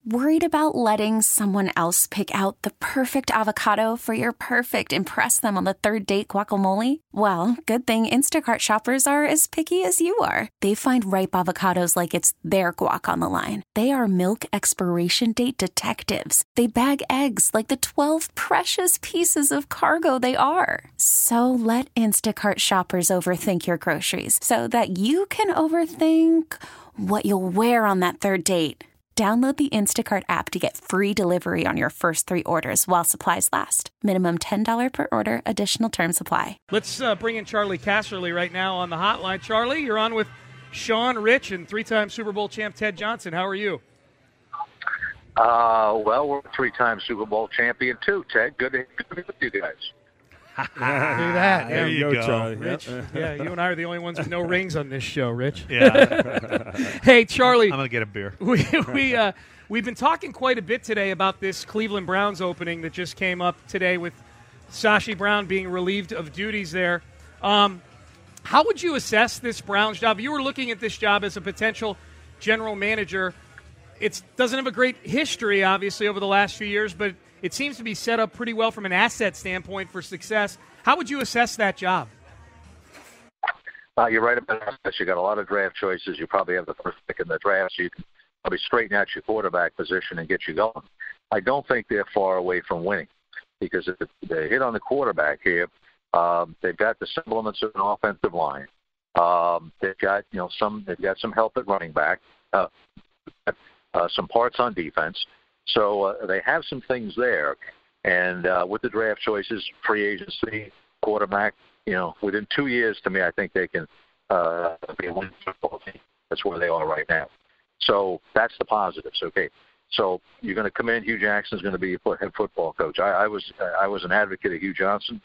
Worried about letting someone else pick out the perfect avocado for your perfect impress them on the third date guacamole? Well, good thing Instacart shoppers are as picky as you are. They find ripe avocados like it's their guac on the line. They are milk expiration date detectives. They bag eggs like the 12 precious pieces of cargo they are. So let Instacart shoppers overthink your groceries so that you can overthink what you'll wear on that third date. Download the Instacart app to get free delivery on your first 3 orders while supplies last. Minimum $10 per order. Additional terms apply. Let's bring in Charlie Casserly right now on the hotline. Charlie, you're on with Sean, Rich, and 3-time Super Bowl champ Ted Johnson. How are you? Well, we're a 3-time Super Bowl champion too, Ted. Good to be with you guys. Look at that. There you go, Charlie. Rich, yeah, you and I are the only ones with no rings on this show, Rich. Yeah. Hey, Charlie. I'm going to get a beer. We've been talking quite a bit today about this Cleveland Browns opening that just came up today with Sashi Brown being relieved of duties there. How would you assess this Browns job? You were looking at this job as a potential general manager. It doesn't have a great history, obviously, over the last few years, but it seems to be set up pretty well from an asset standpoint for success. How would you assess that job? You're right about that. You got a lot of draft choices. You probably have the first pick in the draft, so you can probably straighten out your quarterback position and get you going. I don't think they're far away from winning because if they hit on the quarterback here, they've got the semblance of an offensive line. They've got some help at running back, some parts on defense. So they have some things there, and with the draft choices, free agency, quarterback, within 2 years, to me, I think they can be a winning football team. That's where they are right now. So that's the positives. Okay, so you're going to come in. Hugh Jackson's going to be your head football coach. I was an advocate of Hugh Jackson,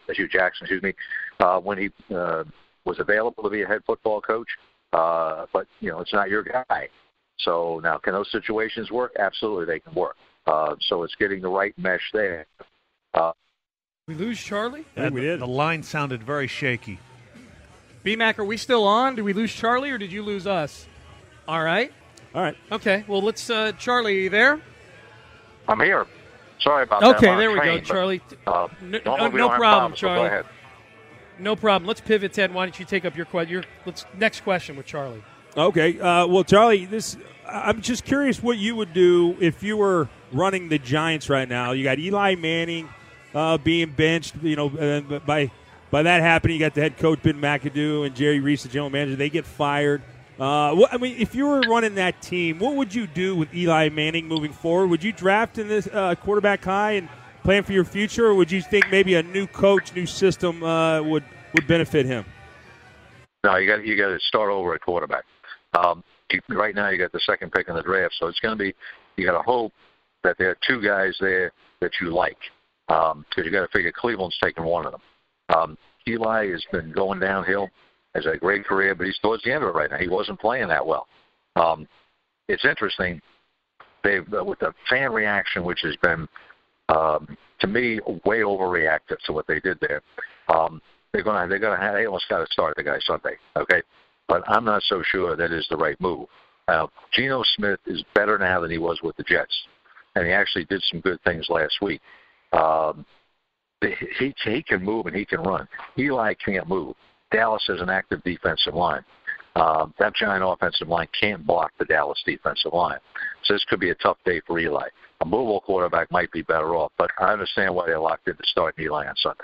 when he was available to be a head football coach. But it's not your guy. So now, can those situations work? Absolutely, they can work. So it's getting the right mesh there. We lose Charlie? Yeah, we did. The line sounded very shaky. B-Mac, are we still on? Did we lose Charlie or did you lose us? All right. Okay, well, let's Charlie, are you there? I'm here. Sorry about that. Okay, there we go, Charlie. No problem, Charlie. Go ahead. No problem. Let's pivot, Ted. Why don't you take up your next question with Charlie? Okay. Well, Charlie, I'm just curious what you would do if you were running the Giants right now. You got Eli Manning being benched. By that happening, you got the head coach Ben McAdoo and Jerry Reese, the general manager. They get fired. If you were running that team, what would you do with Eli Manning moving forward? Would you draft in this quarterback high and plan for your future, or would you think maybe a new coach, new system would benefit him? No, you got to start over at quarterback. Right now, you got the second pick in the draft, so it's going to be you got to hope that there are 2 guys there that you like, because you got to figure Cleveland's taking one of them. Eli has been going downhill. Has a great career, but he's towards the end of it right now. He wasn't playing that well. It's interesting. They've with the fan reaction, which has been to me way overreactive to what they did there. They almost got to start the guy Sunday, okay? But I'm not so sure that is the right move. Geno Smith is better now than he was with the Jets, and he actually did some good things last week. He can move and he can run. Eli can't move. Dallas has an active defensive line. That giant offensive line can't block the Dallas defensive line. So this could be a tough day for Eli. A movable quarterback might be better off, but I understand why they locked in to start Eli on Sunday.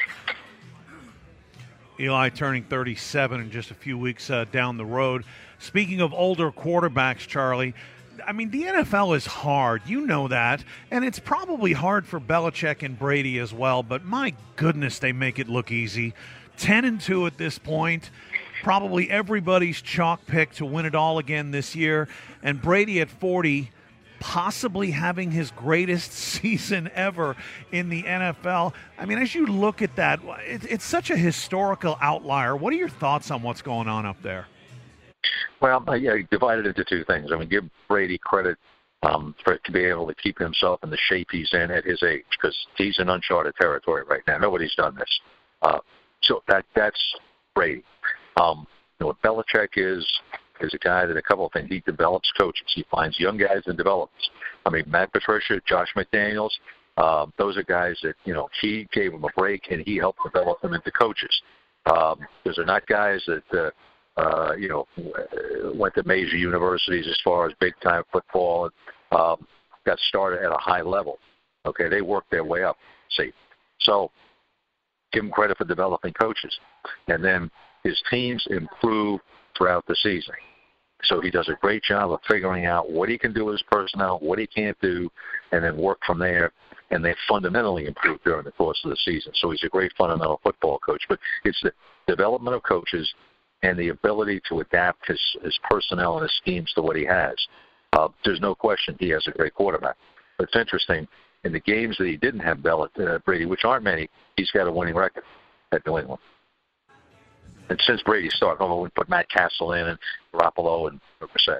Eli turning 37 in just a few weeks down the road. Speaking of older quarterbacks, Charlie, I mean, the NFL is hard. You know that. And it's probably hard for Belichick and Brady as well, but my goodness, they make it look easy. 10-2 at this point. Probably everybody's chalk pick to win it all again this year. And Brady at 40, possibly having his greatest season ever in the NFL. I mean, as you look at that, it's such a historical outlier. What are your thoughts on what's going on up there? Well, divided into 2 things. I mean, give Brady credit to be able to keep himself in the shape he's in at his age, because he's in uncharted territory right now. Nobody's done this. So that's Brady. What Belichick is, is a guy that a couple of things. He develops coaches. He finds young guys and develops. I mean, Matt Patricia, Josh McDaniels, those are guys that, he gave them a break and he helped develop them into coaches. Those are not guys that, went to major universities as far as big-time football and got started at a high level. Okay, they worked their way up, see. So give him credit for developing coaches. And then his teams improve throughout the season. So he does a great job of figuring out what he can do with his personnel, what he can't do, and then work from there. And they fundamentally improve during the course of the season. So he's a great fundamental football coach. But it's the development of coaches and the ability to adapt his personnel and his schemes to what he has. There's no question he has a great quarterback. But it's interesting, in the games that he didn't have Brady, which aren't many, he's got a winning record at New England. And since Brady started, we put Matt Castle in and Garoppolo and Brissett.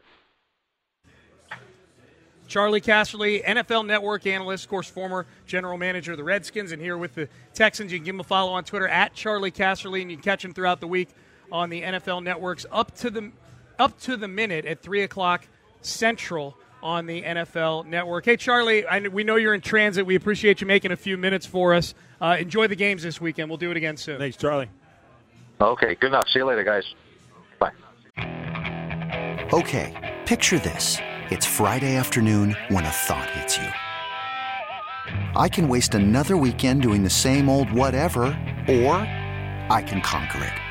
Charlie Casserly, NFL Network analyst, of course, former general manager of the Redskins, and here with the Texans. You can give him a follow on Twitter at Charlie Casserly, and you can catch him throughout the week on the NFL Network's Up to the Minute at 3 o'clock Central on the NFL Network. Hey, Charlie, we know you're in transit. We appreciate you making a few minutes for us. Enjoy the games this weekend. We'll do it again soon. Thanks, Charlie. Okay, good enough. See you later, guys. Bye. Okay, picture this. It's Friday afternoon when a thought hits you. I can waste another weekend doing the same old whatever, or I can conquer it.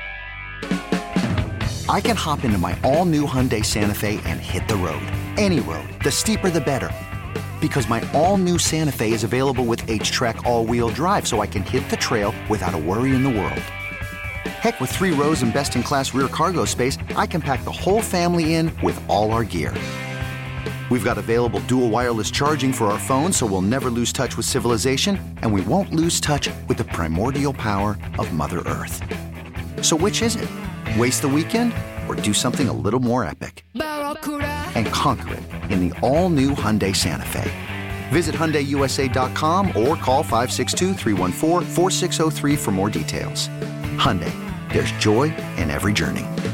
I can hop into my all-new Hyundai Santa Fe and hit the road. Any road. The steeper, the better. Because my all-new Santa Fe is available with H-Track all-wheel drive, so I can hit the trail without a worry in the world. Heck, with 3 rows and best-in-class rear cargo space, I can pack the whole family in with all our gear. We've got available dual wireless charging for our phones, so we'll never lose touch with civilization, and we won't lose touch with the primordial power of Mother Earth. So which is it? Waste the weekend or do something a little more epic? And conquer it in the all-new Hyundai Santa Fe. Visit HyundaiUSA.com or call 562-314-4603 for more details. Hyundai, there's joy in every journey.